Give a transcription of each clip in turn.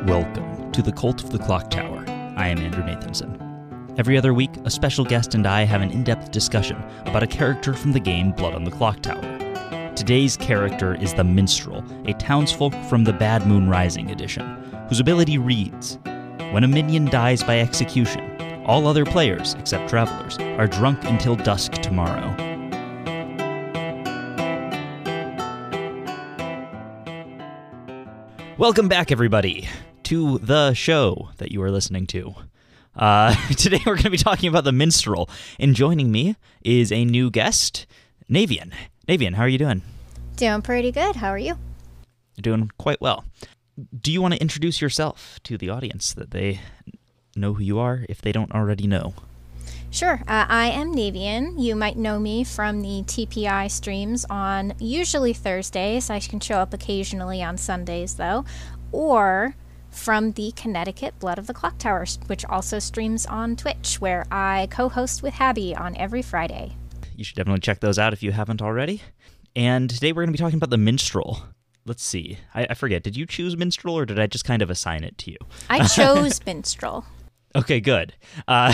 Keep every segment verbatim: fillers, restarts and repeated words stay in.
Welcome to the Cult of the Clock Tower. I am Andrew Nathanson. Every other week, a special guest and I have an in-depth discussion about a character from the game Blood on the Clocktower. Today's character is the Minstrel, a townsfolk from the Bad Moon Rising edition, whose ability reads, when a minion dies by execution, all other players, except travelers, are drunk until dusk tomorrow. Welcome back, everybody, to the show that you are listening to. Uh, today we're going to be talking about the Minstrel, and joining me is a new guest, Navian. Navian, how are you doing? Doing pretty good. How are you? Doing quite well. Do you want to introduce yourself to the audience, that they know who you are if they don't already know? Sure. Uh, I am Navian. You might know me from the T P I streams on usually Thursdays. I can show up occasionally on Sundays, though. Or from the Connecticut Blood of the Clocktower, which also streams on Twitch, where I co-host with Habby on every Friday. You should definitely check those out if you haven't already. And today we're going to be talking about the Minstrel. Let's see. I, I forget. Did you choose Minstrel, or did I just kind of assign it to you? I chose Minstrel. Okay, good. Uh,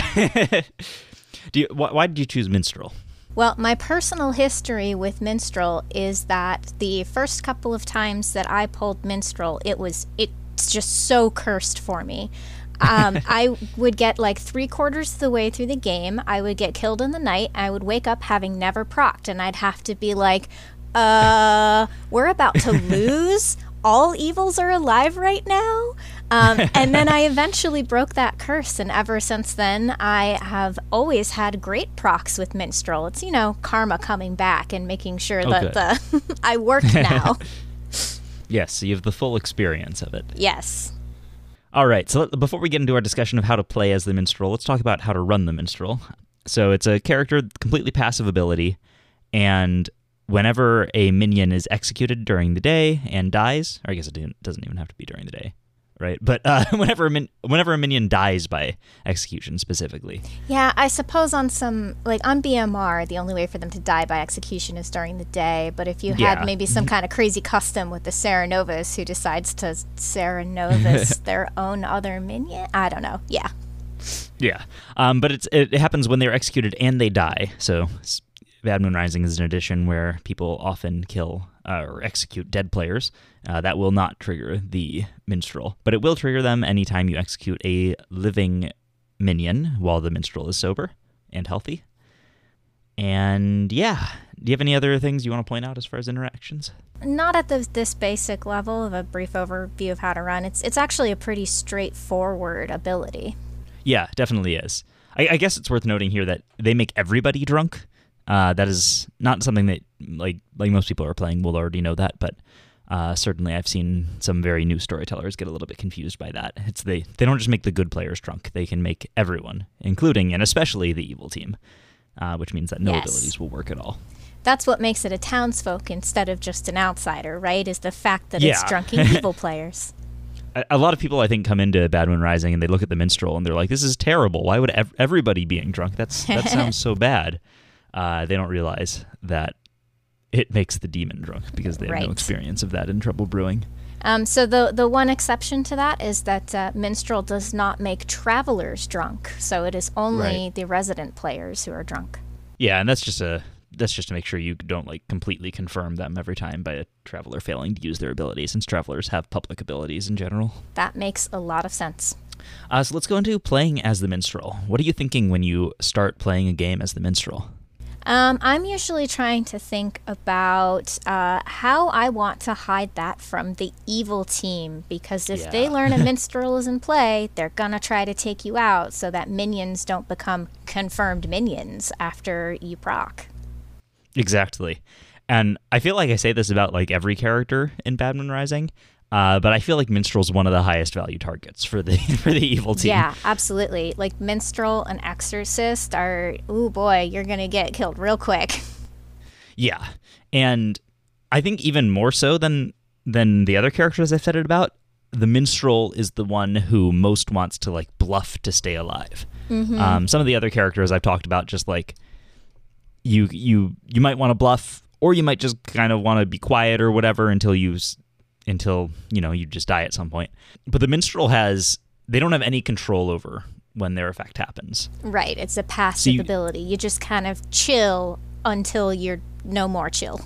do you, wh- why did you choose Minstrel? Well, my personal history with Minstrel is that the first couple of times that I pulled Minstrel, it was it's just so cursed for me. Um, I would get like three quarters of the way through the game. I would get killed in the night. I would wake up having never procced, and I'd have to be like, uh, we're about to lose? All evils are alive right now? Um, and then I eventually broke that curse, and ever since then, I have always had great procs with Minstrel. It's, you know, karma coming back and making sure oh, that the I work now. Yes, so you have the full experience of it. Yes. All right, so let, before we get into our discussion of how to play as the Minstrel, let's talk about how to run the Minstrel. So it's a character with completely passive ability, and whenever a minion is executed during the day and dies, or I guess it doesn't even have to be during the day, right? But uh, whenever a min- whenever a minion dies by execution specifically. Yeah, I suppose on some, like on B M R, the only way for them to die by execution is during the day. But if you had yeah. maybe some kind of crazy custom with the Cerenovus who decides to Cerenovus their own other minion, I don't know. Yeah. Yeah, um, but it's it happens when they're executed and they die. So Bad Moon Rising is an edition where people often kill uh, or execute dead players. Uh, that will not trigger the Minstrel, but it will trigger them anytime you execute a living minion while the Minstrel is sober and healthy. And yeah, do you have any other things you want to point out as far as interactions? Not at the, this basic level of a brief overview of how to run. It's it's actually a pretty straightforward ability. Yeah, definitely is. I, I guess it's worth noting here that they make everybody drunk. Uh, that is not something that, like like most people who are playing will already know that, but uh, certainly I've seen some very new storytellers get a little bit confused by that. It's they, they don't just make the good players drunk, they can make everyone, including and especially the evil team, uh, which means that no yes. abilities will work at all. That's what makes it a townsfolk instead of just an outsider, right? Is the fact that yeah. it's drunken evil players. A, a lot of people, I think, come into Bad Moon Rising and they look at the Minstrel and they're like, this is terrible. Why would ev- everybody being drunk? That's That sounds so bad. Uh, they don't realize that it makes the demon drunk because they have right. no experience of that in Trouble Brewing. Um, so the the one exception to that is that uh, Minstrel does not make travelers drunk. So it is only right. the resident players who are drunk. Yeah, and that's just a that's just to make sure you don't like completely confirm them every time by a traveler failing to use their ability, since travelers have public abilities in general. That makes a lot of sense. Uh, so let's go into playing as the Minstrel. What are you thinking when you start playing a game as the Minstrel? Um, I'm usually trying to think about uh, how I want to hide that from the evil team, because if yeah. they learn a Minstrel is in play, they're going to try to take you out so that minions don't become confirmed minions after you proc. Exactly. And I feel like I say this about like every character in Bad Moon Rising, uh, but I feel like Minstrel's one of the highest value targets for the for the evil team. Yeah, absolutely. Like Minstrel and Exorcist are, ooh boy, you're going to get killed real quick. Yeah. And I think even more so than than the other characters I've said it about, the Minstrel is the one who most wants to like bluff to stay alive. Mm-hmm. Um, some of the other characters I've talked about just like you you you might want to bluff, or you might just kind of want to be quiet or whatever until you until, you know, you just die at some point. But the minstrel has, they don't have any control over when their effect happens. Right. It's a passive So you- ability. You just kind of chill until you're no more chill.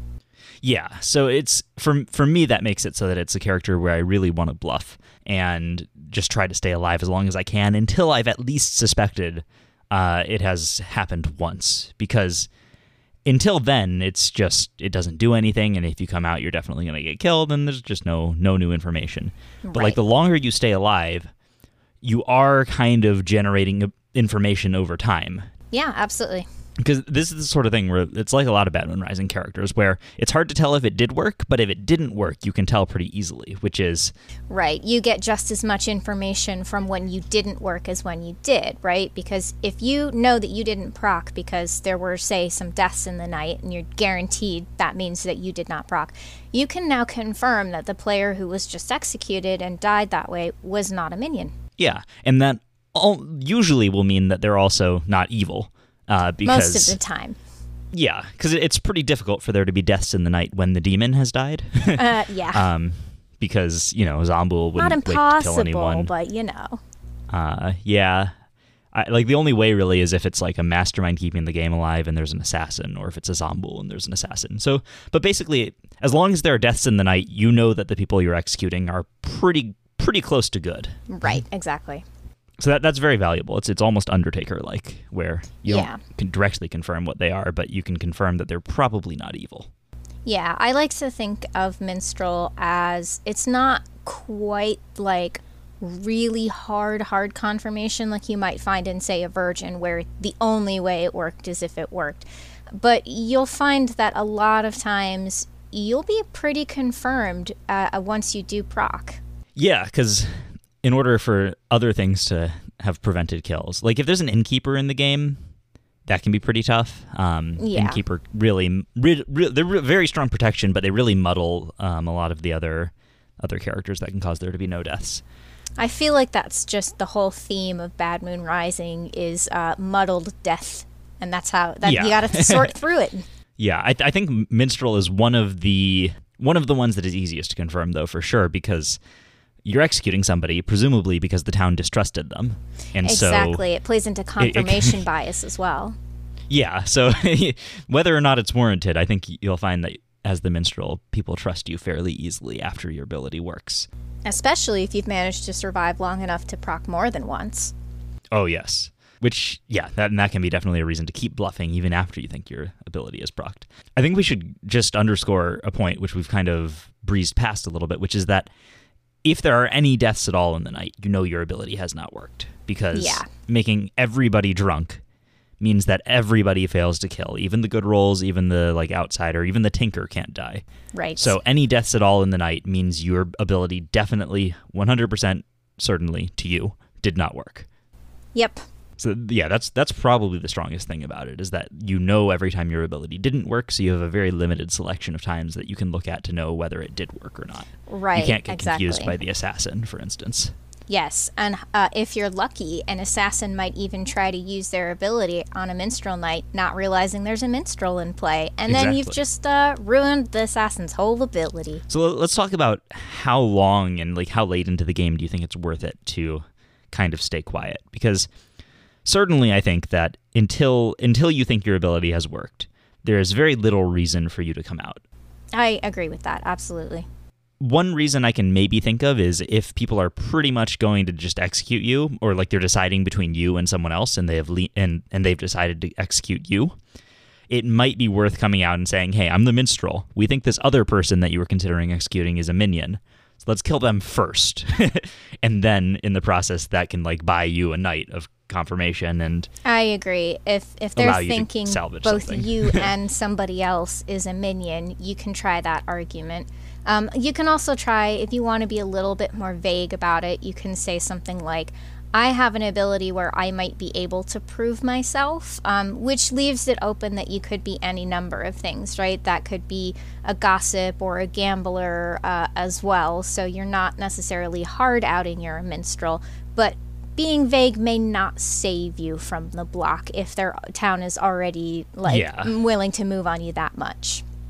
Yeah, so it's for for me that makes it so that it's a character where I really want to bluff and just try to stay alive as long as I can until I've at least suspected uh, it has happened once. Because until then, it's just it doesn't do anything, and if you come out, you're definitely going to get killed, and there's just no no new information. But Right. like the longer you stay alive, you are kind of generating information over time. Yeah, absolutely. Because this is the sort of thing where it's like a lot of Bad Moon Rising characters where it's hard to tell if it did work, but if it didn't work, you can tell pretty easily, which is... Right. You get just as much information from when you didn't work as when you did, right? Because if you know that you didn't proc because there were, say, some deaths in the night, and you're guaranteed that means that you did not proc, you can now confirm that the player who was just executed and died that way was not a minion. Yeah, and that all usually will mean that they're also not evil. Uh, because, Most of the time. Yeah, because it's pretty difficult for there to be deaths in the night when the demon has died. Uh, yeah. um, because, you know, Zombuul wouldn't Not wait to kill impossible, anyone. but you know. Uh, yeah. I, like, the only way really is if it's like a mastermind keeping the game alive and there's an assassin, or if it's a Zombuul and there's an assassin. So, but basically, as long as there are deaths in the night, you know that the people you're executing are pretty pretty close to good. Right, exactly. So that that's very valuable. It's it's almost Undertaker-like, where you Yeah. don't can directly confirm what they are, but you can confirm that they're probably not evil. Yeah, I like to think of Minstrel as it's not quite like really hard, hard confirmation like you might find in, say, a Virgin, where the only way it worked is if it worked. But you'll find that a lot of times you'll be pretty confirmed uh, once you do proc. Yeah, because in order for other things to have prevented kills, like if there's an Innkeeper in the game, that can be pretty tough. Um, Yeah. Innkeeper really, re, re, they're re- very strong protection, but they really muddle um, a lot of the other other characters that can cause there to be no deaths. I feel like that's just the whole theme of Bad Moon Rising is uh, muddled death, and that's how that Yeah. you got to sort through it. Yeah, I, I think Minstrel is one of the one of the ones that is easiest to confirm, though, for sure, because you're executing somebody, presumably because the town distrusted them. And Exactly. so, It plays into confirmation bias as well. yeah, so whether or not it's warranted, I think you'll find that as the minstrel, people trust you fairly easily after your ability works. Especially if you've managed to survive long enough to proc more than once. Oh, yes. Which, yeah, that, and that can be definitely a reason to keep bluffing even after you think your ability is procced. I think we should just underscore a point which we've kind of breezed past a little bit, which is that if there are any deaths at all in the night, you know your ability has not worked. Because Yeah. making everybody drunk means that everybody fails to kill. Even the good rolls, even the like outsider, even the tinker can't die. Right. So any deaths at all in the night means your ability definitely, one hundred percent certainly to you, did not work. Yep. So yeah, that's that's probably the strongest thing about it, is that you know every time your ability didn't work, so you have a very limited selection of times that you can look at to know whether it did work or not. Right. You can't get exactly. confused by the assassin, for instance. Yes, and uh, if you're lucky, an assassin might even try to use their ability on a minstrel night, not realizing there's a minstrel in play, and then you've Exactly. just uh, ruined the assassin's whole ability. So let's talk about how long and like how late into the game do you think it's worth it to kind of stay quiet? Because certainly I think that until until you think your ability has worked, there is very little reason for you to come out. I agree with that, absolutely. One reason I can maybe think of is if people are pretty much going to just execute you, or like they're deciding between you and someone else, and they have le- and and they've decided to execute you. It might be worth coming out and saying, "Hey, I'm the minstrel. We think this other person that you were considering executing is a minion. So let's kill them first." And then in the process, that can like buy you a night of confirmation and I agree. If if they're allow you to thinking salvage both something. you and somebody else is a minion, you can try that argument. Um, you can also try, if you want to be a little bit more vague about it, you can say something like, I have an ability where I might be able to prove myself, um, which leaves it open that you could be any number of things, right? That could be a gossip or a gambler uh, as well, so you're not necessarily hard outing you're a minstrel, but being vague may not save you from the block if their town is already like Yeah. willing to move on you that much.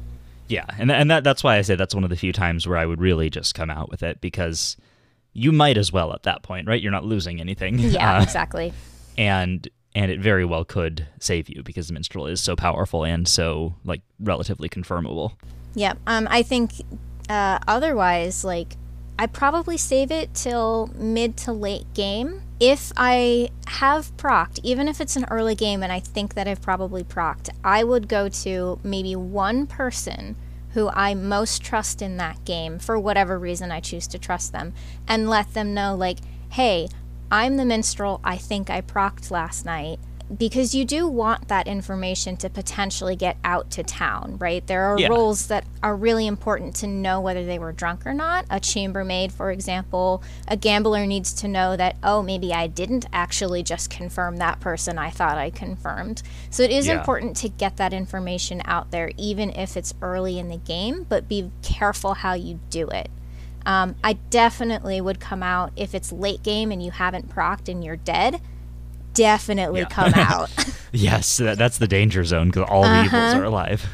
Yeah, and and that that's why I say that's one of the few times where I would really just come out with it, because you might as well at that point, right? You're not losing anything. Yeah, Uh, exactly. and and it very well could save you, because the minstrel is so powerful and so like relatively confirmable. Yeah. Um, I think uh, otherwise, like, I probably save it till mid to late game. If I have procced, even if it's an early game and I think that I've probably procced, I would go to maybe one person who I most trust in that game, for whatever reason I choose to trust them, and let them know, like, hey, I'm the minstrel, I think I procced last night. Because you do want that information to potentially get out to town, right? There are Yeah. roles that are really important to know whether they were drunk or not. A chambermaid, for example, a gambler needs to know that, oh, maybe I didn't actually just confirm that person I thought I confirmed. So it is Yeah. important to get that information out there, even if it's early in the game, but be careful how you do it. Um, I definitely would come out if it's late game and you haven't procced and you're dead. Definitely Yeah. come out. Yes, that, that's the danger zone, because all the evils Uh-huh. are alive.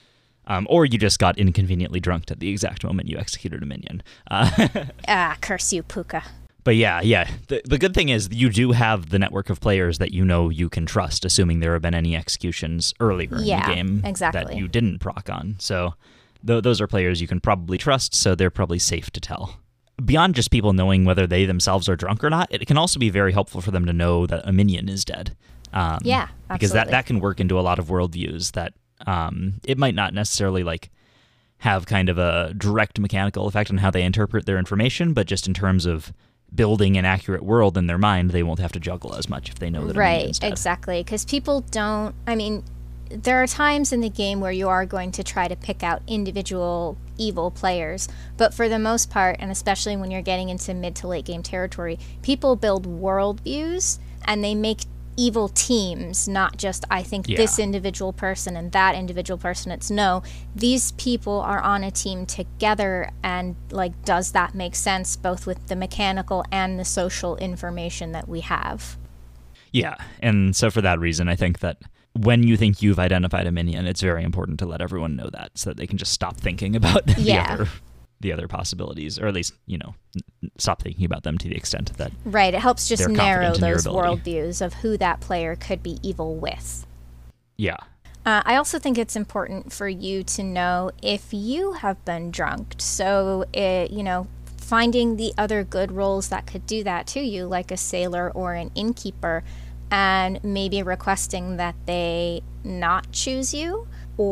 Um, or you just got inconveniently drunk at the exact moment you executed a minion. Uh, Ah, curse you, Puka. but yeah, yeah. The, the good thing is you do have the network of players that you know you can trust, assuming there have been any executions earlier Yeah, in the game exactly. that you didn't proc on. So th- those are players you can probably trust, so they're probably safe to tell. Beyond just people knowing whether they themselves are drunk or not, it can also be very helpful for them to know that a minion is dead. Um, Yeah, because that, absolutely. that can work into a lot of worldviews that um, it might not necessarily like have kind of a direct mechanical effect on how they interpret their information, but just in terms of building an accurate world in their mind, they won't have to juggle as much if they know that a minion Right, is dead. exactly. Because people don't, I mean, there are times in the game where you are going to try to pick out individual evil players, but for the most part, and especially when you're getting into mid to late game territory, people build worldviews and they make evil teams, not just I think Yeah. this individual person and that individual person. It's no, these people are on a team together, and like, does that make sense both with the mechanical and the social information that we have? Yeah, and so for that reason, I think that when you think you've identified a minion, it's very important to let everyone know that, so that they can just stop thinking about the Yeah. other the other possibilities, or at least, you know, n- stop thinking about them to the extent that Right, it helps just They're narrow confident in your those ability. worldviews of who that player could be evil with. yeah. Uh, I also think it's important for you to know if you have been drunked. So, it, you know, finding the other good roles that could do that to you, like a sailor or an innkeeper, and maybe requesting that they not choose you.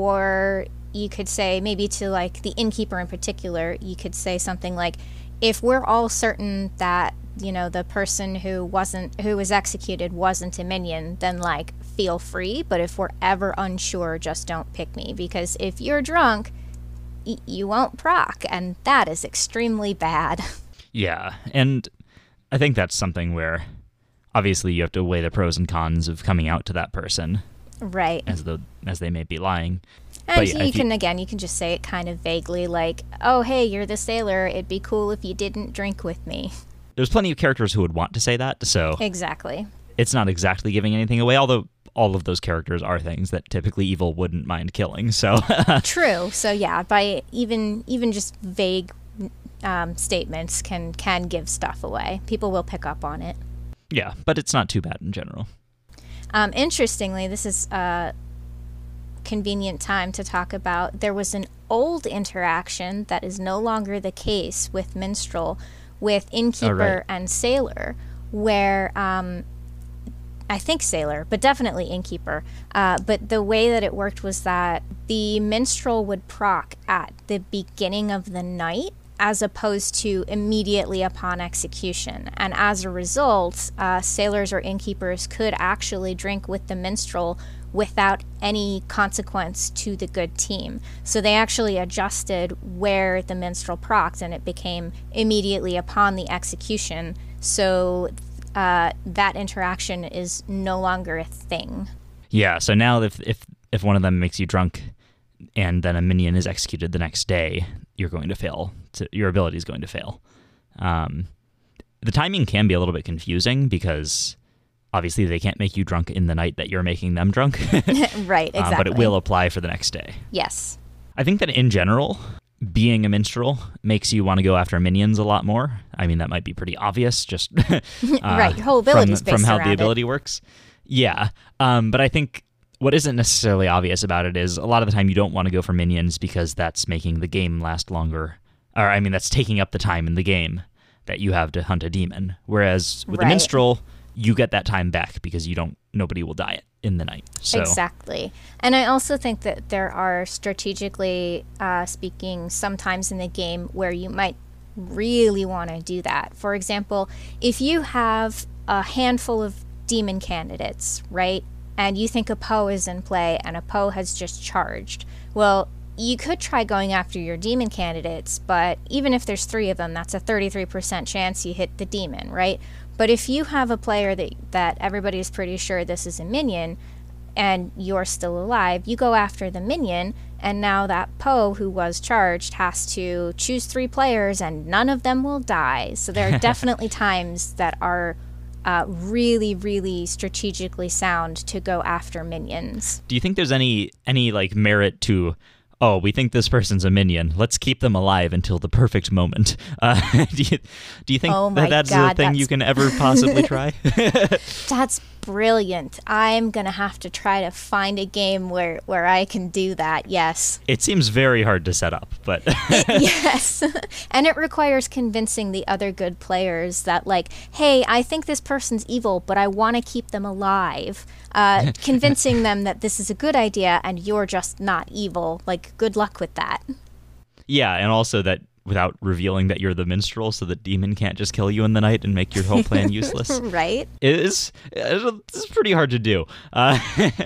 Or you could say, maybe to like the innkeeper in particular, you could say something like, if we're all certain that, you know, the person who wasn't, who was executed wasn't a minion, then like, feel free. But if we're ever unsure, just don't pick me. Because if you're drunk, y- you won't proc, and that is extremely bad. Yeah, and I think that's something where obviously you have to weigh the pros and cons of coming out to that person Right. as though as they may be lying. And But yeah, you if you- can, again, you can just say it kind of vaguely, like, oh, hey, you're the sailor. It'd be cool if you didn't drink with me. There's plenty of characters who would want to say that, so Exactly. it's not exactly giving anything away, although all of those characters are things that typically evil wouldn't mind killing. So True. So yeah, by even even just vague um, statements can can give stuff away. People will pick up on it. yeah, but it's not too bad in general. Um, interestingly, this is a convenient time to talk about. There was an old interaction that is no longer the case with Minstrel, with Innkeeper right. and Sailor, where um, I think Sailor, but definitely Innkeeper. Uh, but the way that it worked was that the Minstrel would proc at the beginning of the night, as opposed to immediately upon execution. And as a result, uh, sailors or innkeepers could actually drink with the minstrel without any consequence to the good team. So they actually adjusted where the minstrel procced, and it became immediately upon the execution. So uh, that interaction is no longer a thing. Yeah, so now if if if one of them makes you drunk and then a minion is executed the next day, you're going to fail. To, your ability is going to fail. Um, the timing can be a little bit confusing because obviously they can't make you drunk in the night that you're making them drunk, Right, exactly. uh, but it will apply for the next day. Yes. I think that in general, being a minstrel makes you want to go after minions a lot more. I mean, that might be pretty obvious, just uh, right. Your whole ability is from, based from how around the ability it. works. Yeah, um, but I think what isn't necessarily obvious about it is a lot of the time you don't want to go for minions because that's making the game last longer. Or, I mean, that's taking up the time in the game that you have to hunt a demon. Whereas with Right. the minstrel, you get that time back because you don't. Nobody will die in the night. So. Exactly. And I also think that there are strategically uh, speaking sometimes in the game where you might really want to do that. For example, if you have a handful of demon candidates, right, and you think a Poe is in play and a Poe has just charged, well, you could try going after your demon candidates, but even if there's three of them, that's a thirty-three percent chance you hit the demon, right? But if you have a player that, that everybody's pretty sure this is a minion and you're still alive, you go after the minion, and now that Poe who was charged has to choose three players and none of them will die. So there are definitely times that are uh, really, really strategically sound to go after minions. Do you think there's any any like merit to, oh, we think this person's a minion, let's keep them alive until the perfect moment? Uh, do you do you think Oh my that that's God, a thing that's- you can ever possibly try? That's brilliant. I'm going to have to try to find a game where, where I can do that, yes. It seems very hard to set up, but Yes. And it requires convincing the other good players that, like, hey, I think this person's evil, but I want to keep them alive. Uh, convincing them that this is a good idea and you're just not evil. Like, good luck with that. yeah, and also that without revealing that you're the minstrel, so the demon can't just kill you in the night and make your whole plan useless. Right? It is it's pretty hard to do. Uh,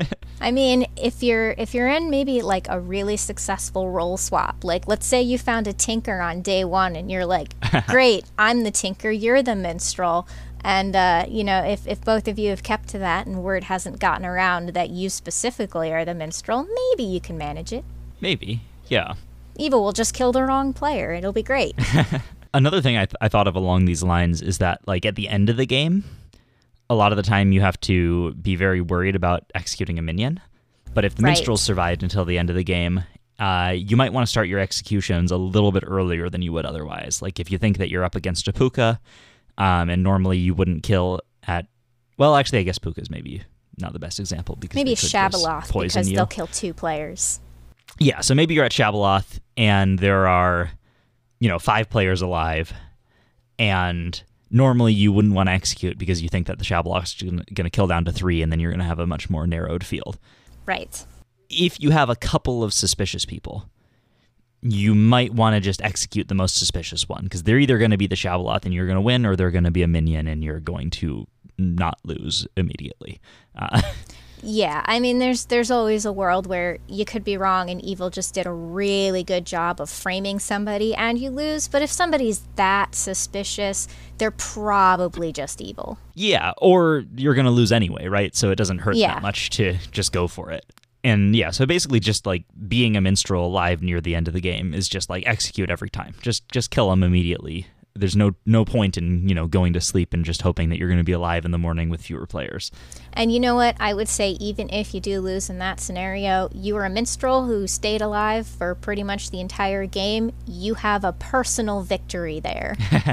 I mean, if you're if you're in maybe like a really successful role swap, like let's say you found a tinker on day one and you're like, great, I'm the tinker, you're the minstrel. And, uh, you know, if, if both of you have kept to that and word hasn't gotten around that you specifically are the minstrel, maybe you can manage it. maybe, yeah. Evil will just kill the wrong player. It'll be great. Another thing I, th- I thought of along these lines is that, like, at the end of the game, a lot of the time you have to be very worried about executing a minion. But if the Right. minstrel survived until the end of the game, uh, you might want to start your executions a little bit earlier than you would otherwise. Like, if you think that you're up against a Puka, um, and normally you wouldn't kill at... Well, actually, I guess Puka's maybe not the best example because Maybe they could just Shabaloth, poison because you. they'll kill two players. Yeah, so maybe you're at Shabaloth and there are, you know, five players alive, and normally you wouldn't want to execute because you think that the Shabaloth's going to kill down to three, and then you're going to have a much more narrowed field. Right. If you have a couple of suspicious people, you might want to just execute the most suspicious one, because they're either going to be the Shabaloth and you're going to win, or they're going to be a minion and you're going to not lose immediately. Uh, Yeah, I mean, there's there's always a world where you could be wrong and evil just did a really good job of framing somebody and you lose. But if somebody's that suspicious, they're probably just evil. Yeah, or you're going to lose anyway, right? So it doesn't hurt Yeah. that much to just go for it. And yeah, so basically just like being a minstrel alive near the end of the game is just like execute every time. Just just kill them immediately. There's no no point in, you know, going to sleep and just hoping that you're going to be alive in the morning with fewer players. And you know what? I would say even if you do lose in that scenario, you were a minstrel who stayed alive for pretty much the entire game. You have a personal victory there.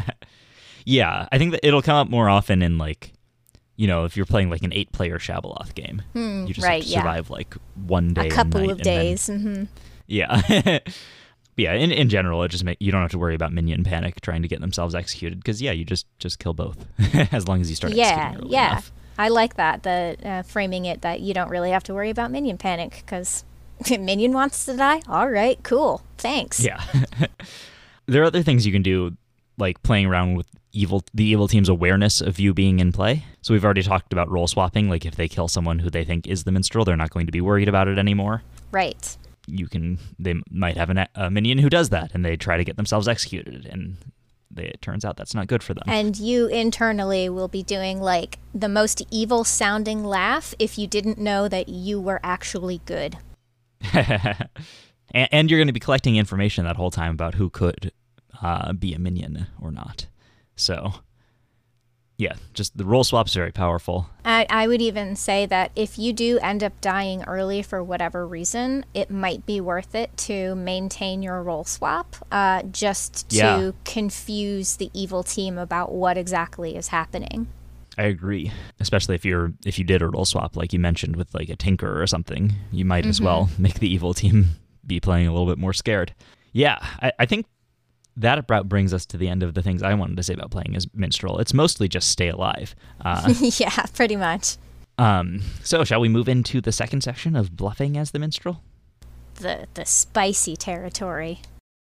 Yeah, I think that it'll come up more often in like, you know, if you're playing like an eight-player Shabaloth game. you just right, have to yeah. survive like one day a and couple night of and then- days. hmm Yeah. Yeah, in, in general, it just make you don't have to worry about minion panic trying to get themselves executed, because yeah, you just just kill both as long as you start Yeah, executing early yeah. enough. I like that, the uh, framing it that you don't really have to worry about minion panic, because minion wants to die? All right, cool. Thanks. Yeah. There are other things you can do, like playing around with evil the evil team's awareness of you being in play. So we've already talked about role swapping, like if they kill someone who they think is the minstrel, they're not going to be worried about it anymore. Right. You can they might have an, a minion who does that, and they try to get themselves executed, and they, it turns out that's not good for them. And you internally will be doing like the most evil sounding laugh if you didn't know that you were actually good. and, and you're going to be collecting information that whole time about who could uh, be a minion or not. So Yeah, just the role swap's very powerful. I, I would even say that if you do end up dying early for whatever reason, it might be worth it to maintain your role swap, uh, just to Yeah. confuse the evil team about what exactly is happening. I agree, especially if you're if you did a role swap like you mentioned with like a tinker or something, you might as well make the evil team be playing a little bit more scared. Yeah, I, I think that about brings us to the end of the things I wanted to say about playing as Minstrel. It's mostly just stay alive. Uh, Yeah, pretty much. um, so shall we move into the second section of bluffing as the Minstrel? The the spicy territory.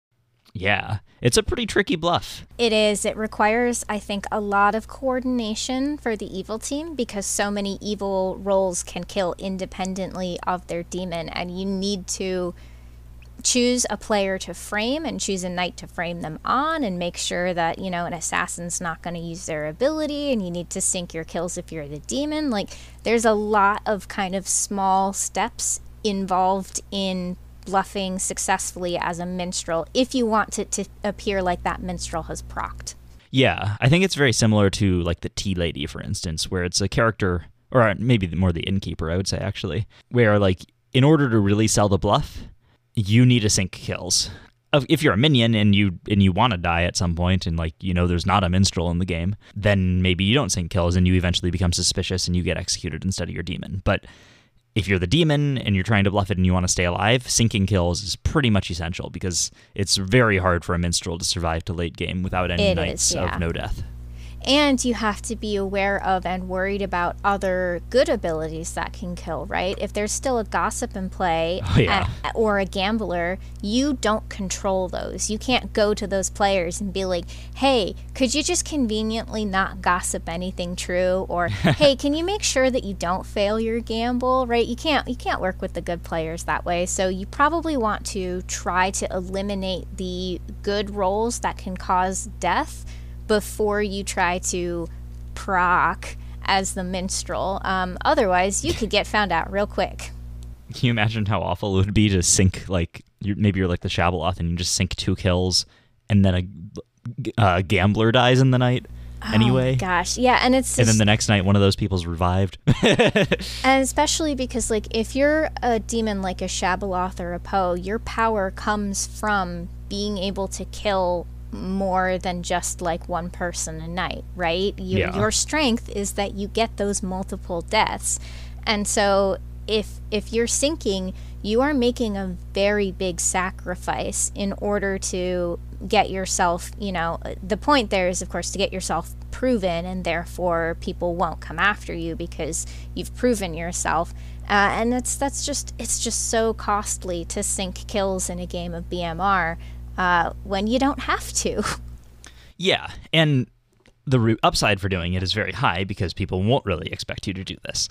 Yeah, it's a pretty tricky bluff. It is. It requires, I think, a lot of coordination for the evil team because so many evil roles can kill independently of their demon, and you need to choose a player to frame and choose a knight to frame them on and make sure that, you know, an assassin's not going to use their ability, and you need to sync your kills if you're the demon. Like, there's a lot of kind of small steps involved in bluffing successfully as a minstrel if you want it to appear like that minstrel has procced. Yeah, I think it's very similar to like the Tea Lady, for instance, where it's a character, or maybe more the Innkeeper, I would say, actually, where like in order to really sell the bluff, you need to sync kills. If you're a minion and you and you want to die at some point and like, you know, there's not a minstrel in the game, then maybe you don't sync kills and you eventually become suspicious and you get executed instead of your demon. But if you're the demon and you're trying to bluff it and you want to stay alive, syncing kills is pretty much essential because it's very hard for a minstrel to survive to late game without any It knights is, yeah. of no death. And you have to be aware of and worried about other good abilities that can kill, right? If there's still a gossip in play Oh, yeah. a- or a gambler, you don't control those. You can't go to those players and be like, hey, could you just conveniently not gossip anything true? Or, hey, can you make sure that you don't fail your gamble, right? You can't, you can't work with the good players that way. So you probably want to try to eliminate the good rolls that can cause death before you try to proc as the minstrel. Um, otherwise, you could get found out real quick. Can you imagine how awful it would be to sync, like, you're, maybe you're like the Shabaloth and you just sync two kills and then a, a gambler dies in the night anyway? Oh, gosh. Yeah, and it's And just, then the next night, one of those people's revived. and especially because, like, if you're a demon like a Shabaloth or a Poe, your power comes from being able to kill more than just like one person a night, right? You, Yeah. Your strength is that you get those multiple deaths. And so if if you're sinking, you are making a very big sacrifice in order to get yourself, you know, the point there is, of course, to get yourself proven, and therefore people won't come after you because you've proven yourself. Uh, and that's that's just it's just so costly to sink kills in a game of B M R. Uh, when you don't have to. Yeah, and the root upside for doing it is very high because people won't really expect you to do this.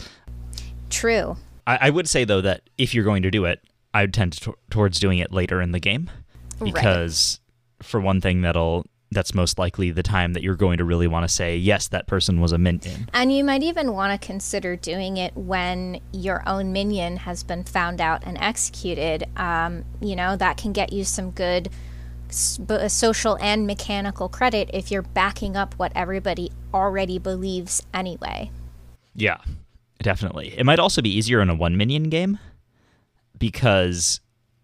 True. I, I would say, though, that if you're going to do it, I would tend to, towards doing it later in the game because, for one thing, that'll that's most likely the time that you're going to really want to say, yes, that person was a minion. And you might even want to consider doing it when your own minion has been found out and executed. Um, you know, that can get you some good s- b- social and mechanical credit if you're backing up what everybody already believes anyway. Yeah, definitely. It might also be easier in a one minion game because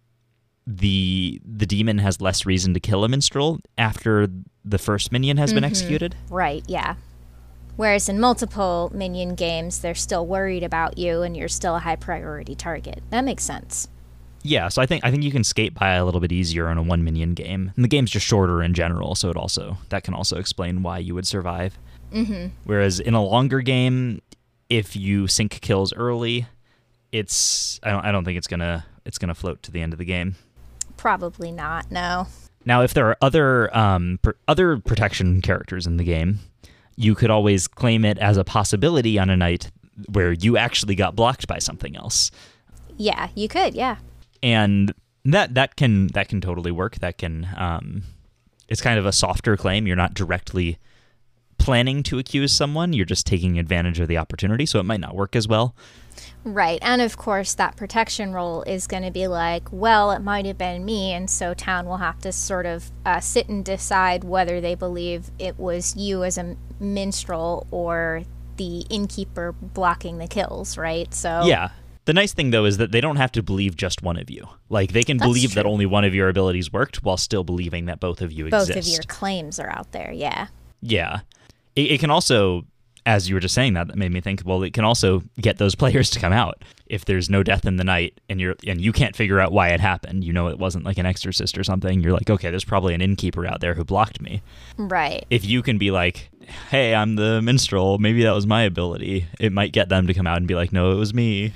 the the demon has less reason to kill a minstrel after the first minion has been executed. Right, yeah. Whereas in multiple minion games, they're still worried about you and you're still a high priority target. That makes sense. Yeah, so I think I think you can skate by a little bit easier in a one minion game. And the game's just shorter in general, so it also that can also explain why you would survive. Mm-hmm. Whereas in a longer game, if you sync kills early, it's I don't I don't think it's gonna it's gonna float to the end of the game. Probably not, no. Now, if there are other um, pr- other protection characters in the game, you could always claim it as a possibility on a night where you actually got blocked by something else, Yeah, you could, yeah. and that that can that can totally work. That can um, it's kind of a softer claim. You're not directly planning to accuse someone. You're just taking advantage of the opportunity, so it might not work as well. Right. And of course, that protection role is going to be like, well, it might have been me. And so town will have to sort of uh, sit and decide whether they believe it was you as a minstrel or the innkeeper blocking the kills, right? So yeah. The nice thing, though, is that they don't have to believe just one of you. Like, they can That's believe true. that only one of your abilities worked while still believing that both of you both exist. of your claims are out there. Yeah. Yeah. It, it can also, as you were just saying that, that made me think, well, it can also get those players to come out. If there's no death in the night and you're and you can't figure out why it happened, you know it wasn't like an exorcist or something, you're like, okay, there's probably an innkeeper out there who blocked me. Right. If you can be like, hey, I'm the minstrel, maybe that was my ability, it might get them to come out and be like, no, it was me.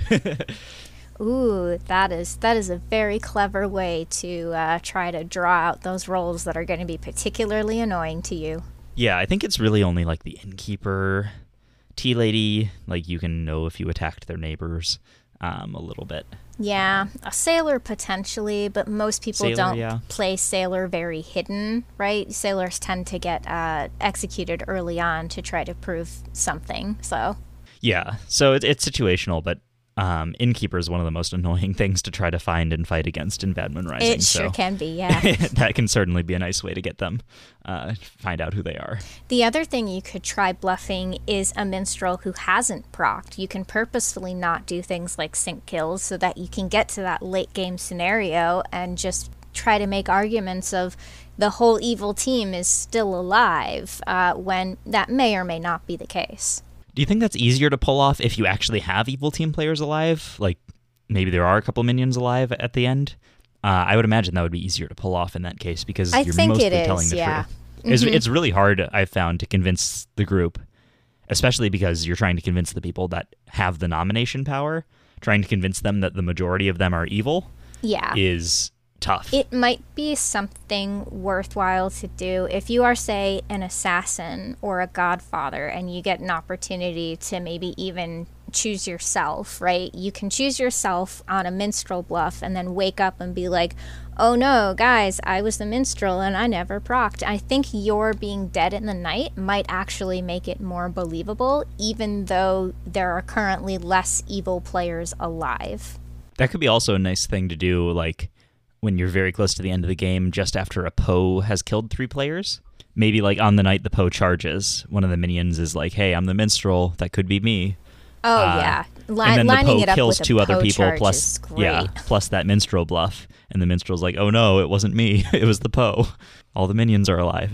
Ooh, that is that is a very clever way to uh, try to draw out those roles that are going to be particularly annoying to you. Yeah, I think it's really only like the innkeeper, tea lady, like you can know if you attacked their neighbors um, a little bit. Yeah, a sailor potentially, but most people Sailor, don't yeah. play sailor very hidden, right? Sailors tend to get uh, executed early on to try to prove something, so... Yeah, so it, it's situational, but um, innkeeper is one of the most annoying things to try to find and fight against in Bad Moon Rising. It sure so can be, yeah. that can certainly be a nice way to get them, uh, find out who they are. The other thing you could try bluffing is a minstrel who hasn't procced. You can purposefully not do things like sync kills so that you can get to that late game scenario and just try to make arguments of the whole evil team is still alive uh, when that may or may not be the case. Do you think that's easier to pull off if you actually have evil team players alive? Like, maybe there are a couple minions alive at the end? Uh, I would imagine that would be easier to pull off in that case because I you're think mostly it is, telling the yeah. truth. It's, Mhm. it's really hard, I've found, to convince the group, especially because you're trying to convince the people that have the nomination power. Trying to convince them that the majority of them are evil Yeah. is tough. It might be something worthwhile to do if you are, say, an assassin or a godfather and you get an opportunity to maybe even choose yourself, right? You can choose yourself on a minstrel bluff and then wake up and be like, oh no, guys, I was the minstrel and I never procced. I think your being dead in the night might actually make it more believable, even though there are currently less evil players alive. That could be also a nice thing to do, like, when you're very close to the end of the game, just after a Poe has killed three players. Maybe, like, on the night the Poe charges, one of the minions is like, hey, I'm the minstrel, that could be me. Oh, Uh, yeah. Li- and then the lining Poe it up kills with a two other Poe people, charge plus, is great. yeah, plus that minstrel bluff. And the minstrel's like, oh no, it wasn't me, it was the Poe. All the minions are alive.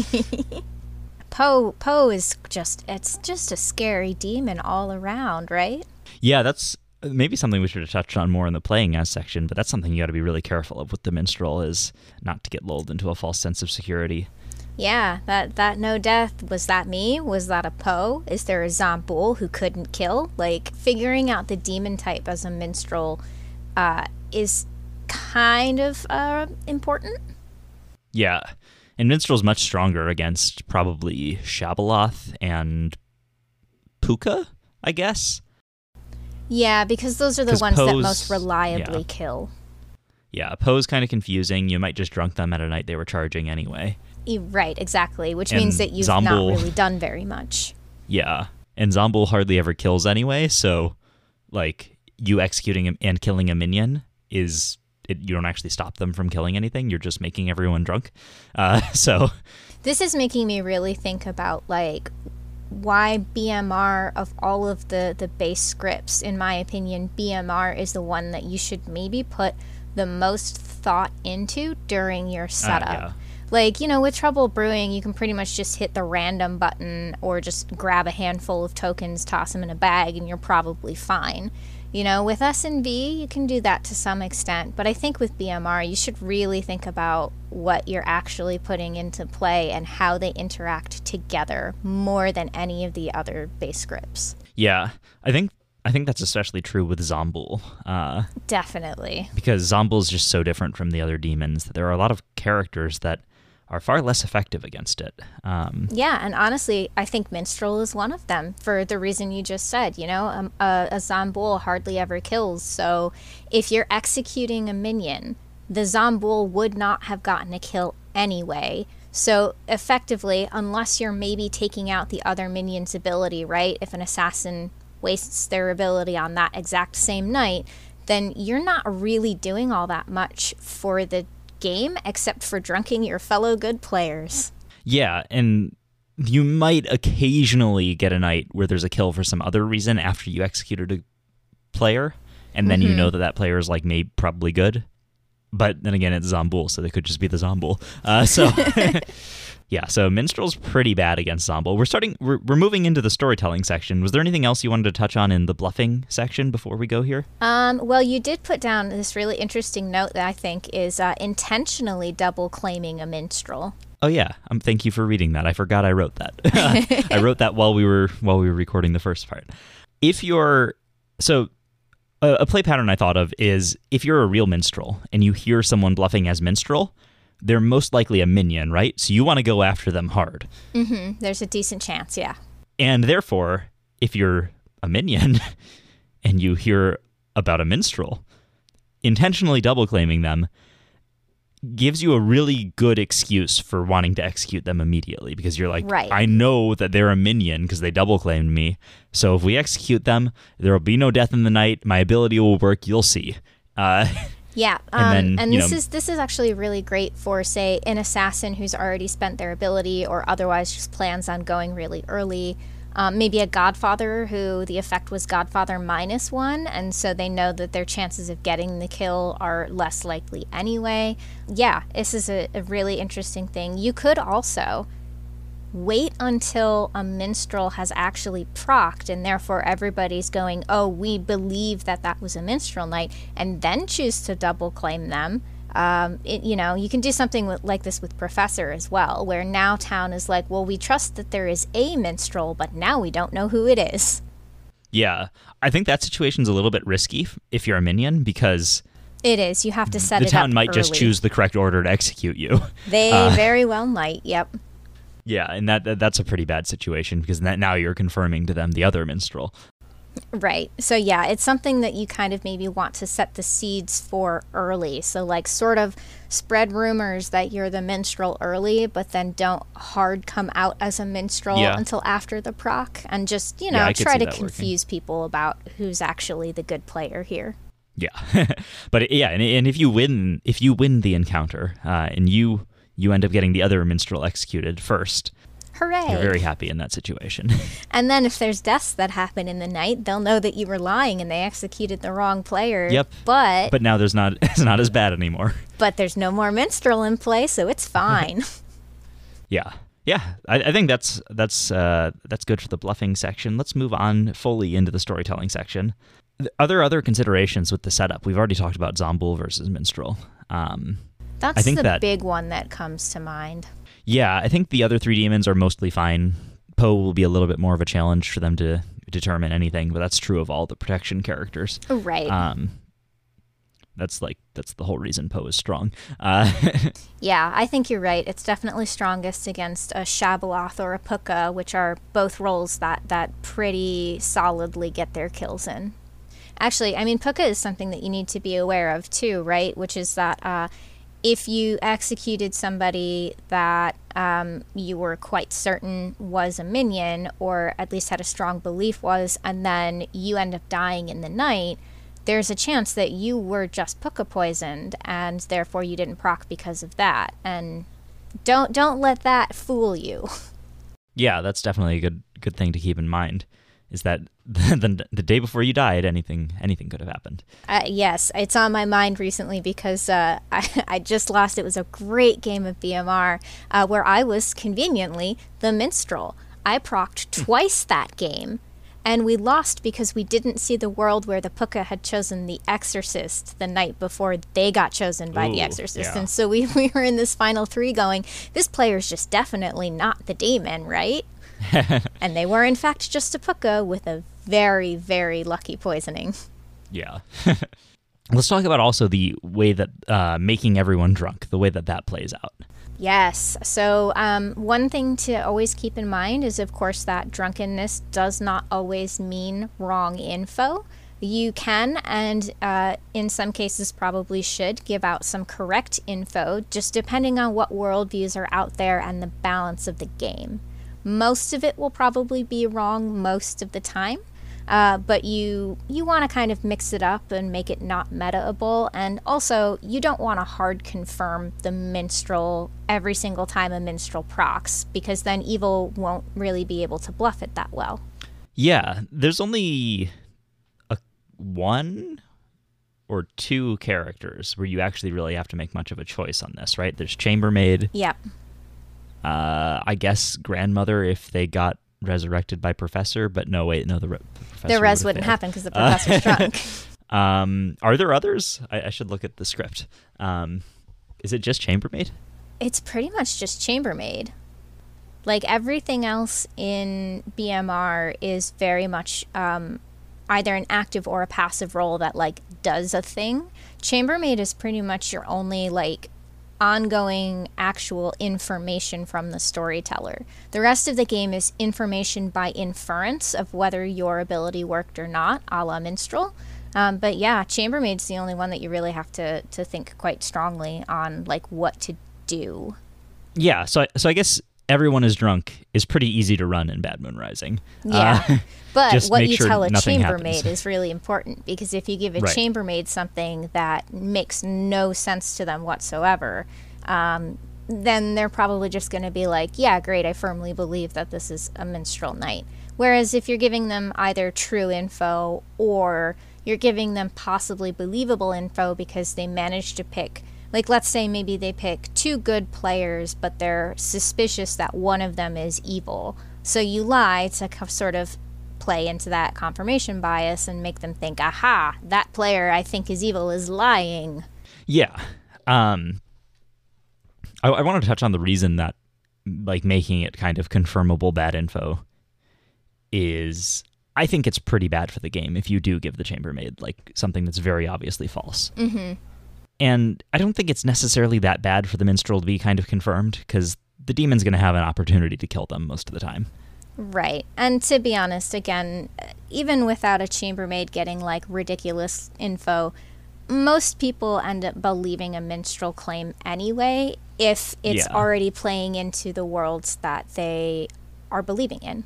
Poe Poe is just it's just a scary demon all around, right? Yeah, that's maybe something we should have touched on more in the playing as section, but that's something you got to be really careful of with the minstrel, is not to get lulled into a false sense of security. Yeah, that that no death, was that me? Was that a Poe? Is there a Zombuul who couldn't kill? Like, figuring out the demon type as a minstrel uh, is kind of uh, important. Yeah, and minstrel's much stronger against probably Shabaloth and Puka, I guess. Yeah, because those are the 'Cause ones that Poe's- most reliably yeah. kill. Yeah, Poe's kind of confusing. You might just drunk them at a night they were charging anyway. E- Right, exactly, which And means that you've not Zombuul- really done very much. Yeah, and Zombuul hardly ever kills anyway, so, like, you executing him and killing a minion is... It, you don't actually stop them from killing anything. You're just making everyone drunk. Uh, so... This is making me really think about, like, why B M R, of all of the, the base scripts, in my opinion, B M R is the one that you should maybe put the most thought into during your setup. yeah. Like, you know, with Trouble Brewing, you can pretty much just hit the random button or just grab a handful of tokens, toss them in a bag, and you're probably fine. You know, with S and V, you can do that to some extent, but I think with B M R, you should really think about what you're actually putting into play and how they interact together more than any of the other base scripts. Yeah, I think I think that's especially true with Zombuul. Uh, Definitely. because Zombuul is just so different from the other demons that there are a lot of characters that are far less effective against it. Um, Yeah, and honestly, I think Minstrel is one of them for the reason you just said. You know, um, a, a Zombuul hardly ever kills, so if you're executing a minion, the Zombuul would not have gotten a kill anyway. So effectively, unless you're maybe taking out the other minion's ability, right? If an assassin wastes their ability on that exact same night, then you're not really doing all that much for the game except for drunking your fellow good players. Yeah, and you might occasionally get a night where there's a kill for some other reason after you executed a player, and then mm-hmm. you know that that player is like maybe probably good. But then again, it's Zombuul, so they could just be the Zombuul. Uh, so, yeah, so Minstrel's pretty bad against Zombuul. We're starting. We're, we're moving into the storytelling section. Was there anything else you wanted to touch on in the bluffing section before we go here? Um, well, you did put down this really interesting note that I think is uh, intentionally double claiming a minstrel. Oh yeah, um, thank you for reading that. I forgot I wrote that. I wrote that while we were while we were recording the first part. If you're so. A play pattern I thought of is if you're a real minstrel and you hear someone bluffing as minstrel, they're most likely a minion, right? So you want to go after them hard. Mm-hmm. There's a decent chance, yeah. And therefore, if you're a minion and you hear about a minstrel, intentionally double claiming them gives you a really good excuse for wanting to execute them immediately, because you're like, right. I know that they're a minion because they double claimed me. So if we execute them, there will be no death in the night. My ability will work. You'll see. Uh, yeah, um, and, then, and this know, is this is actually really great for, say, an assassin who's already spent their ability or otherwise just plans on going really early. Um, maybe a Godfather who the effect was Godfather minus one, and so they know that their chances of getting the kill are less likely anyway. Yeah, this is a, a really interesting thing. You could also wait until a minstrel has actually procced, and therefore everybody's going, oh, we believe that that was a minstrel night, and then choose to double claim them. Um, it, you know, you can do something with, like this with Professor as well, where now town is like, well, we trust that there is a minstrel, but now we don't know who it is. Yeah, I think that situation's a little bit risky if you're a minion, because it is. You have to set it up the town might early. Just choose the correct order to execute you. They uh, very well might, yep. Yeah, and that, that that's a pretty bad situation, because that, now you're confirming to them the other minstrel. Right. So yeah, it's something that you kind of maybe want to set the seeds for early. So like sort of spread rumors that you're the minstrel early, but then don't hard come out as a minstrel yeah. until after the proc, and just, you know, yeah, try to confuse working. people about who's actually the good player here. Yeah. But yeah, and, and if you win if you win the encounter uh, and you you end up getting the other minstrel executed first, hooray! You're very happy in that situation. And then if there's deaths that happen in the night, they'll know that you were lying and they executed the wrong player. Yep. But but now there's not it's not as bad anymore. But there's no more minstrel in play, so it's fine. Yeah. Yeah. I, I think that's that's uh, that's good for the bluffing section. Let's move on fully into the storytelling section. Other other considerations with the setup. We've already talked about Zombuul versus Minstrel. Um, that's I think the that, big one that comes to mind. Yeah, I think the other three demons are mostly fine. Poe will be a little bit more of a challenge for them to determine anything, but that's true of all the protection characters. Right. Um, that's like that's the whole reason Poe is strong. Uh, yeah, I think you're right. It's definitely strongest against a Shabaloth or a Puka, which are both roles that, that pretty solidly get their kills in. Actually, I mean, Puka is something that you need to be aware of too, right? Which is that uh, if you executed somebody that um, you were quite certain was a minion, or at least had a strong belief was, and then you end up dying in the night, there's a chance that you were just Puka poisoned, and therefore you didn't proc because of that. And don't don't let that fool you. Yeah, that's definitely a good good thing to keep in mind. Is that the, the, the day before you died, anything anything could have happened. Uh, yes, it's on my mind recently because uh, I, I just lost. It was a great game of B M R uh, where I was conveniently the minstrel. I procced twice that game, and we lost because we didn't see the world where the Puka had chosen the Exorcist the night before they got chosen by Ooh, the Exorcist. yeah. And so we, we were in this final three going, this player's just definitely not the demon, right? And they were, in fact, just a Puka with a very, very lucky poisoning. Yeah. Let's talk about also the way that uh, making everyone drunk, the way that that plays out. Yes. So um, one thing to always keep in mind is, of course, that drunkenness does not always mean wrong info. You can, and uh, in some cases probably should, give out some correct info, just depending on what worldviews are out there and the balance of the game. Most of it will probably be wrong most of the time, uh, but you you want to kind of mix it up and make it not meta-able, and also you don't want to hard confirm the minstrel every single time a minstrel procs, because then evil won't really be able to bluff it that well. Yeah, there's only a one or two characters where you actually really have to make much of a choice on this, right? There's Chambermaid. Yep. Uh, I guess Grandmother if they got resurrected by Professor, but no, wait, no, the, re- the Professor The res would wouldn't failed. happen because the Professor's uh, drunk. Um, are there others? I, I should look at the script. Um, is it just Chambermaid? It's pretty much just Chambermaid. Like, everything else in B M R is very much um, either an active or a passive role that, like, does a thing. Chambermaid is pretty much your only, like, ongoing actual information from the storyteller. The rest of the game is information by inference of whether your ability worked or not, a la Minstrel. Um, but yeah, Chambermaid's the only one that you really have to, to think quite strongly on, like, what to do. Yeah, so I, so I guess Everyone is Drunk is pretty easy to run in Bad Moon Rising. Yeah, uh, but what you sure tell a nothing chambermaid happens. is really important, because if you give a Right. chambermaid something that makes no sense to them whatsoever, um, then they're probably just going to be like, yeah, great, I firmly believe that this is a minstrel night. Whereas if you're giving them either true info or you're giving them possibly believable info because they managed to pick, like, let's say maybe they pick two good players, but they're suspicious that one of them is evil. So you lie to co- sort of play into that confirmation bias and make them think, aha, that player I think is evil is lying. Yeah. Um, I, I want to touch on the reason that, like, making it kind of confirmable bad info is, I think it's pretty bad for the game if you do give the chambermaid, like, something that's very obviously false. Mm-hmm. And I don't think it's necessarily that bad for the minstrel to be kind of confirmed, because the demon's going to have an opportunity to kill them most of the time. Right. And to be honest, again, even without a chambermaid getting, like, ridiculous info, most people end up believing a minstrel claim anyway if it's Yeah. already playing into the worlds that they are believing in.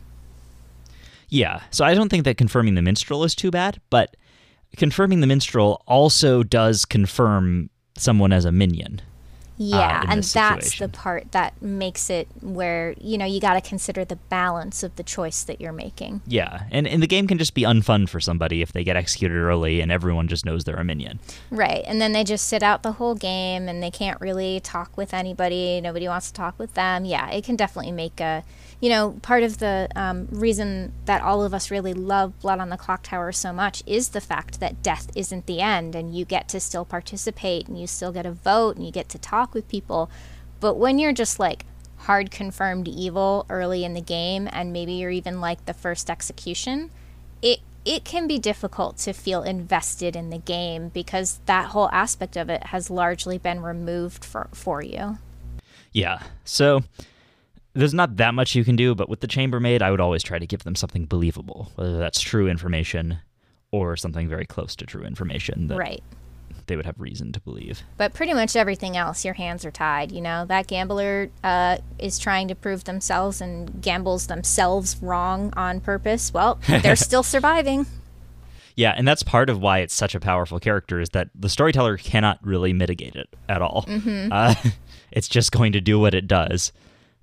Yeah, so I don't think that confirming the minstrel is too bad, but confirming the minstrel also does confirm someone as a minion. Yeah, in and this that's the situation. part that makes it where, you know, you got to consider the balance of the choice that you're making. Yeah, and, and the game can just be unfun for somebody if they get executed early and everyone just knows they're a minion. Right, and then they just sit out the whole game and they can't really talk with anybody. Nobody wants to talk with them. Yeah, it can definitely make a, you know, part of the um, reason that all of us really love Blood on the Clocktower so much is the fact that death isn't the end, and you get to still participate and you still get a vote and you get to talk with people. But when you're just like hard confirmed evil early in the game, and maybe you're even like the first execution, it it can be difficult to feel invested in the game, because that whole aspect of it has largely been removed for for you. Yeah, so there's not that much you can do, but with the chambermaid, I would always try to give them something believable, whether that's true information or something very close to true information that Right. they would have reason to believe. But pretty much everything else, your hands are tied. You know, that gambler uh, is trying to prove themselves and gambles themselves wrong on purpose. Well, they're still surviving. Yeah, and that's part of why it's such a powerful character, is that the storyteller cannot really mitigate it at all. Mm-hmm. Uh, it's just going to do what it does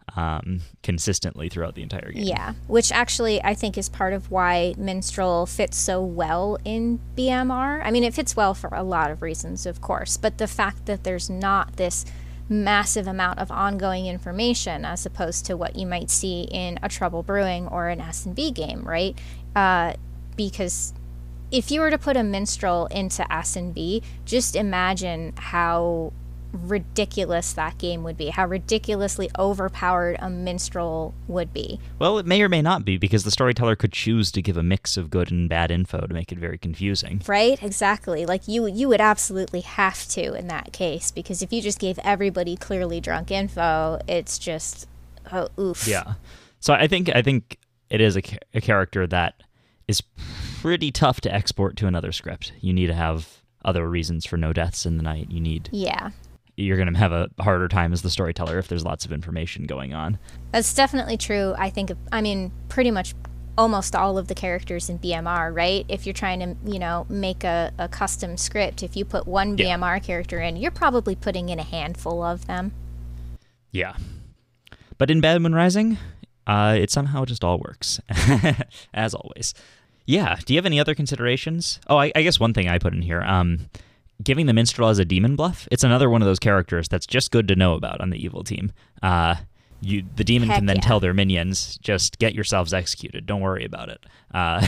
um, consistently throughout the entire game. Yeah, which actually I think is part of why Minstrel fits so well in B M R. I mean, it fits well for a lot of reasons, of course, but the fact that there's not this massive amount of ongoing information as opposed to what you might see in a Trouble Brewing or an S and B game, right? Uh, because if you were to put a Minstrel into S and B, just imagine how ridiculous that game would be, how ridiculously overpowered a minstrel would be. Well, it may or may not be, because the storyteller could choose to give a mix of good and bad info to make it very confusing. Right? Exactly. Like, you you would absolutely have to in that case, because if you just gave everybody clearly drunk info, it's just, oh, oof. Yeah. So I think I think it is a, ca- a character that is pretty tough to export to another script. You need to have other reasons for no deaths in the night. You need... Yeah. You're going to have a harder time as the storyteller if there's lots of information going on. That's definitely true. I think, I mean, pretty much almost all of the characters in B M R, right? If you're trying to, you know, make a, a custom script, if you put one B M R yeah. character in, you're probably putting in a handful of them. Yeah. But in Bad Moon Rising, uh, it somehow just all works, as always. Yeah. Do you have any other considerations? Oh, I, I guess one thing I put in here, um, giving the Minstrel as a demon bluff, it's another one of those characters that's just good to know about on the evil team. Uh, you, the demon Heck can then yeah. tell their minions, just get yourselves executed. Don't worry about it. Uh,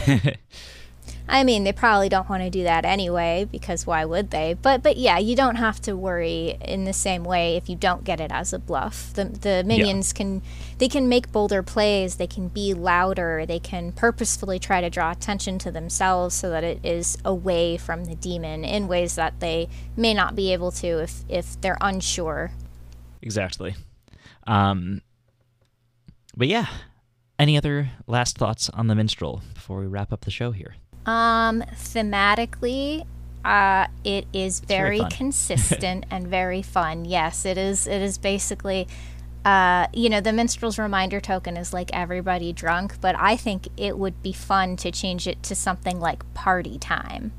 I mean, they probably don't want to do that anyway, because why would they? But but yeah, you don't have to worry in the same way if you don't get it as a bluff. The the minions yeah. can they can make bolder plays, they can be louder, they can purposefully try to draw attention to themselves so that it is away from the demon in ways that they may not be able to if, if they're unsure. Exactly. Um, but yeah, any other last thoughts on the Minstrel before we wrap up the show here? Um, thematically, uh, it is very, very consistent and very fun. Yes, it is. It is basically, uh, you know, the Minstrel's reminder token is like everybody drunk, but I think it would be fun to change it to something like party time.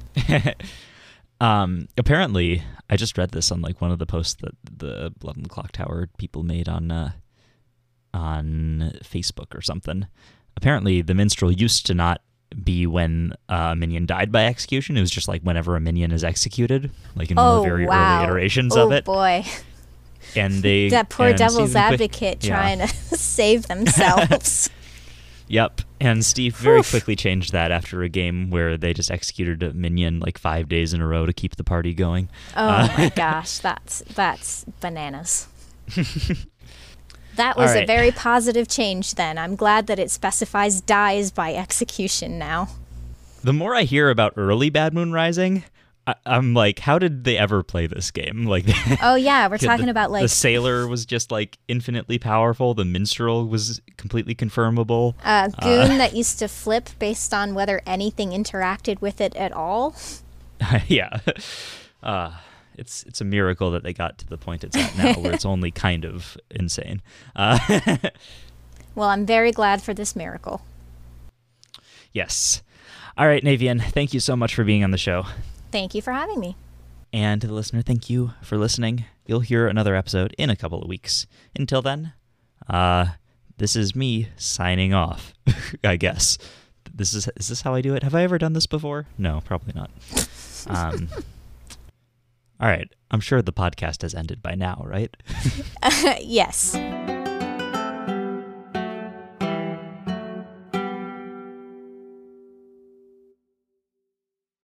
um, apparently, I just read this on like one of the posts that the Blood on the Clock Tower people made on uh, on Facebook or something. Apparently, the Minstrel used to not be when a minion died by execution. It was just like whenever a minion is executed, like in oh, one of the very wow. early iterations oh, of it. Oh boy. And they that poor and devil's Steve advocate quick, trying yeah. to save themselves. Yep. And Steve very quickly changed that after a game where they just executed a minion like five days in a row to keep the party going. Oh uh, my gosh, that's that's bananas. That was right. a very positive change then. I'm glad that it specifies dies by execution now. The more I hear about early Bad Moon Rising, I- I'm like, how did they ever play this game? Like, oh yeah, we're talking the, about like... The Sailor was just like infinitely powerful. The Minstrel was completely confirmable. Uh, Goon uh, that used to flip based on whether anything interacted with it at all. yeah. Uh It's it's a miracle that they got to the point it's at now, where it's only kind of insane. Uh, well, I'm very glad for this miracle. Yes. All right, Navian, thank you so much for being on the show. Thank you for having me. And to the listener, thank you for listening. You'll hear another episode in a couple of weeks. Until then, uh, this is me signing off, I guess. This is is this how I do it? Have I ever done this before? No, probably not. Um All right. I'm sure the podcast has ended by now, right? uh, yes.